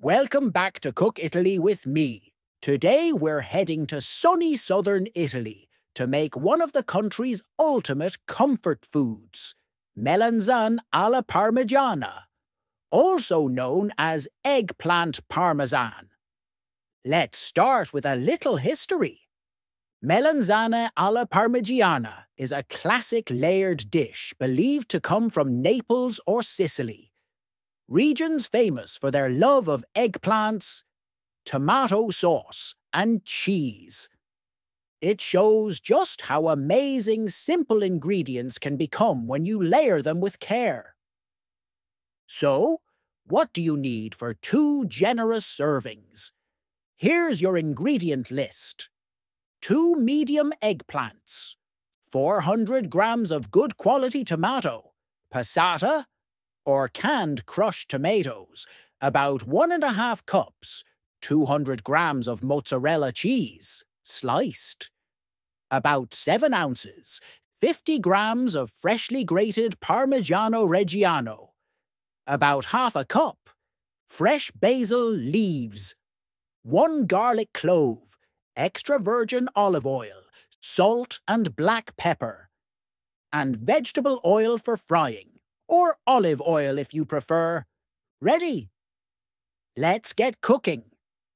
Welcome back to Cook Italy with me. Today we're heading to sunny southern Italy to make one of the country's ultimate comfort foods, melanzane alla parmigiana, also known as eggplant parmesan. Let's start with a little history. Melanzane alla parmigiana is a classic layered dish believed to come from Naples or Sicily, regions famous for their love of eggplants, tomato sauce, and cheese. It shows just how amazing simple ingredients can become when you layer them with care. So, what do you need for 2 generous servings? Here's your ingredient list. 2 medium eggplants, 400 grams of good quality tomato, passata, or canned crushed tomatoes, about 1½ cups, 200 grams of mozzarella cheese, sliced, about 7 ounces, 50 grams of freshly grated Parmigiano Reggiano, about ½ cup, fresh basil leaves, 1 garlic clove, extra virgin olive oil, salt and black pepper, and vegetable oil for frying, or olive oil if you prefer. Ready? Let's get cooking.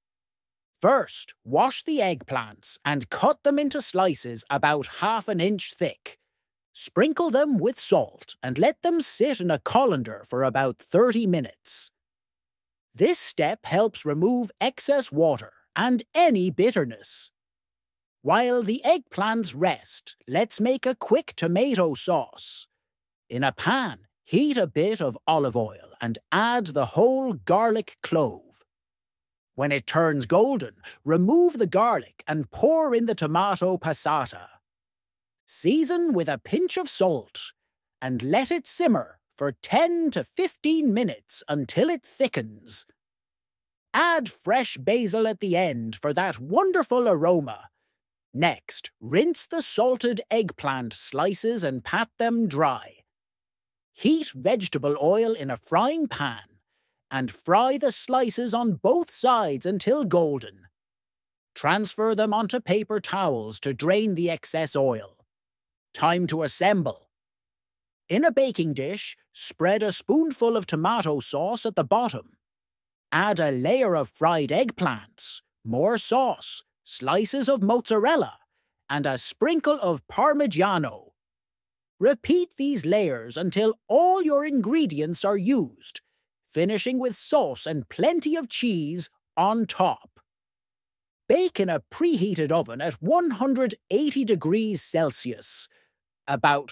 First, wash the eggplants and cut them into slices about ½ inch thick. Sprinkle them with salt and let them sit in a colander for about 30 minutes. This step helps remove excess water and any bitterness. While the eggplants rest, let's make a quick tomato sauce. In a pan, heat a bit of olive oil and add the whole garlic clove. When it turns golden, remove the garlic and pour in the tomato passata. Season with a pinch of salt and let it simmer for 10 to 15 minutes until it thickens. Add fresh basil at the end for that wonderful aroma. Next, rinse the salted eggplant slices and pat them dry. Heat vegetable oil in a frying pan and fry the slices on both sides until golden. Transfer them onto paper towels to drain the excess oil. Time to assemble. In a baking dish, spread a spoonful of tomato sauce at the bottom. Add a layer of fried eggplants, more sauce, slices of mozzarella, and a sprinkle of Parmigiano. Repeat these layers until all your ingredients are used, finishing with sauce and plenty of cheese on top. Bake in a preheated oven at 180 degrees Celsius, about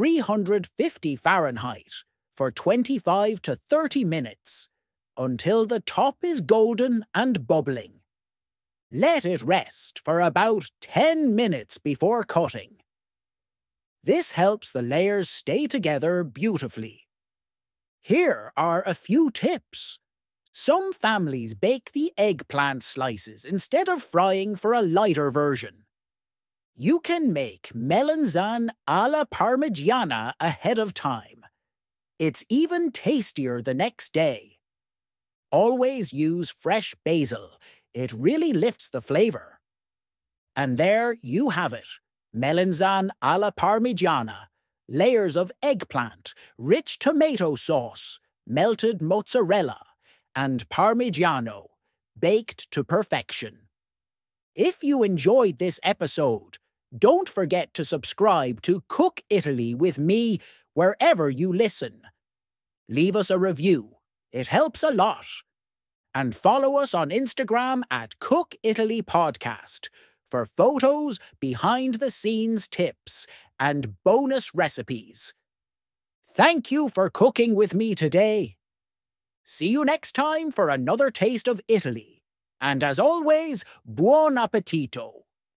350 Fahrenheit, for 25 to 30 minutes, until the top is golden and bubbling. Let it rest for about 10 minutes before cutting. This helps the layers stay together beautifully. Here are a few tips. Some families bake the eggplant slices instead of frying for a lighter version. You can make melanzane alla parmigiana ahead of time. It's even tastier the next day. Always use fresh basil. It really lifts the flavor. And there you have it. Melanzane alla parmigiana, layers of eggplant, rich tomato sauce, melted mozzarella, and Parmigiano, baked to perfection. If you enjoyed this episode, don't forget to subscribe to Cook Italy with me wherever you listen. Leave us a review. It helps a lot. And follow us on Instagram at Cook Italy Podcast for photos, behind-the-scenes tips, and bonus recipes. Thank you for cooking with me today. See you next time for another taste of Italy. And as always, buon appetito!